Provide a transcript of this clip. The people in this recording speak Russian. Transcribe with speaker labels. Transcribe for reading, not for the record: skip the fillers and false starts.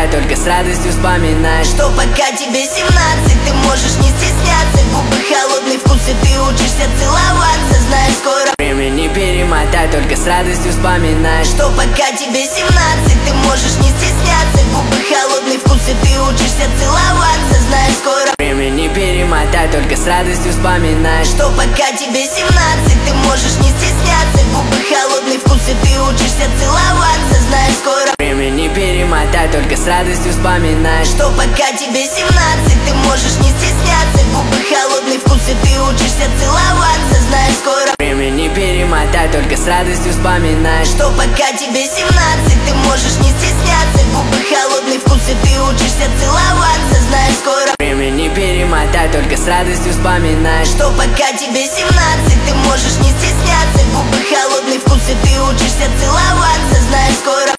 Speaker 1: только с радостью вспоминаешь,
Speaker 2: что пока тебе 17, ты можешь не стесняться. Губы холодный вкус, и ты учишься целоваться. Знаешь, скоро
Speaker 1: время не перемотай, только с радостью вспоминаешь,
Speaker 2: что пока тебе 17, ты можешь не стесняться. Губы холодный вкус, и ты учишься целоваться. Знаешь, скоро
Speaker 1: время не перемотай, только с радостью вспоминаешь,
Speaker 2: что пока тебе 17, ты можешь не стесняться. Губы холодный вкус, и ты учишься целоваться. Знаешь, скоро
Speaker 1: время не перемотай, только с радостью вспоминаешь,
Speaker 2: что пока тебе 17, ты можешь не стесняться. Губы холодный вкус, и ты учишься целоваться. Знаешь, скоро
Speaker 1: время не перемотай, только с радостью вспоминаешь,
Speaker 2: что пока тебе 17, ты можешь не стесняться. Губы холодный вкус, и ты учишься целоваться. Знаешь, скоро
Speaker 1: время не перемотай, только с радостью вспоминаешь,
Speaker 2: что пока тебе 17, ты можешь не стесняться. Губы холодный вкус, и ты учишься целоваться. Знаешь, скоро